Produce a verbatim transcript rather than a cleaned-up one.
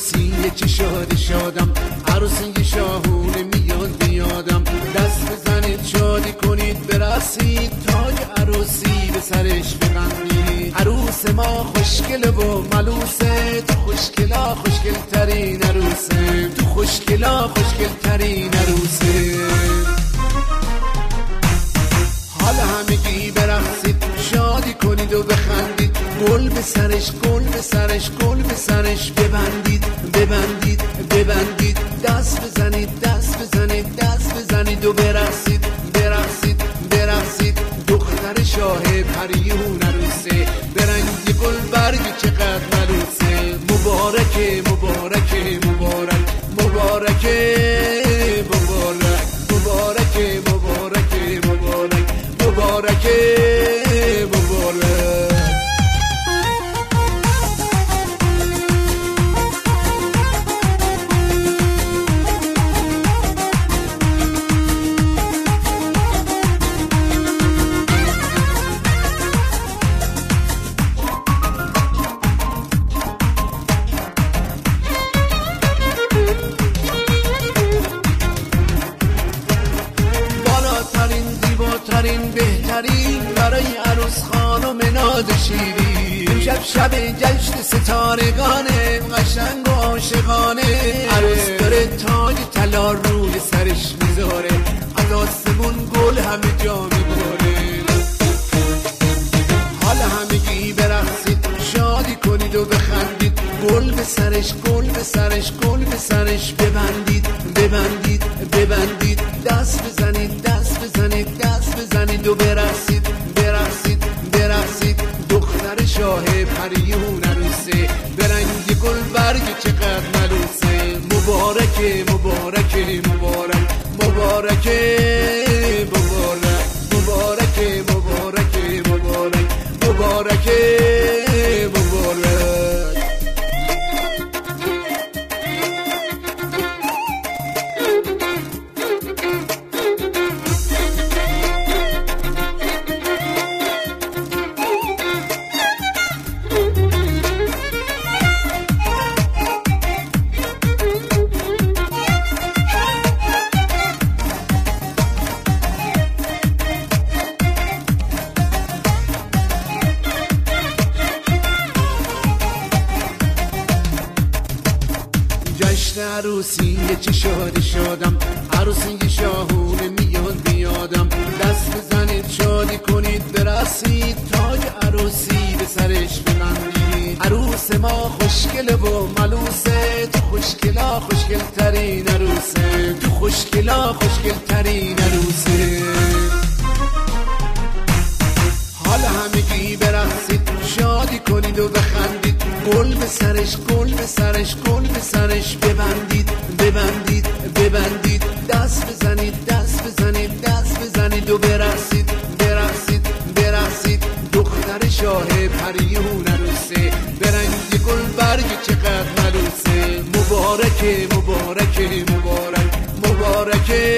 عروسی چه شاد شادم، عروسی شاهونه میاد بیادم. دست بزنید شادی کنید برسید، تاج عروسی به سرش ببندید. عروس ما خوشگله و ملوسه، تو خوشگلا خوشگل ترین عروسه، تو خوشگلا خوشگل ترین عروسه. حالا همگی برقصید شادی کنید و بخندید، گل به سرش گل به سرش گل به سرش ببندید ببندید ببندید. دست بزنید دست بزنید دست بزنید و برقصید برقصید برقصید. دختر شاه پریون عروسه، به رنگ گل برگ چقدر ملوسه. مبارکه مبارکه مبارک مبارکه مبارک مبارکه مبارکه مبارک مبارکه مبارک. ترین بهترین برای عروس خانم ناز شیرین. امشب شب جشن ستارگانه، قشنگ و عاشقانه. عروس داره تاج طلا روی سرش میذاره، از آسمون گل همه جا میباره. حالا همگی برقصید شادی کنید و بخندید، گل به سرش گل به سرش گل به سرش ببندید ببندید ببندید. دست بزنید دست بزنید دست بزنید و برقصید برقصید برقصید. دختر شاه پریون عروسه، به رنگ گل برگ چقدر ملوسه. مبارکه مبارکه مبارک مبارکه مبارک مبارکه مبارکه مبارک مبارکه مبارک. جشن عروسی چه شاد شادم، عروسی شاهونه میاد بیادم. دست بزنید شادی کنید برقصید، تاج عروسی به سرش ببندید. عروس ما خوشگله و ملوسه، تو خوشگلا خوشگل ترین عروسه، تو خوشگلا خوشگل ترین عروسه. حالا همگی برقصید شادی کنید و بخندید، گل به سرش گل به سرش گل به سرش ببندید ببندید ببندید. دست بزنید دست بزنید دست بزنید و برقصید برقصید برقصید. دختر شاه پریون عروسه، به رنگ گل برگ چقدر ملوسه. مبارکه مبارکه مبارک مبارکه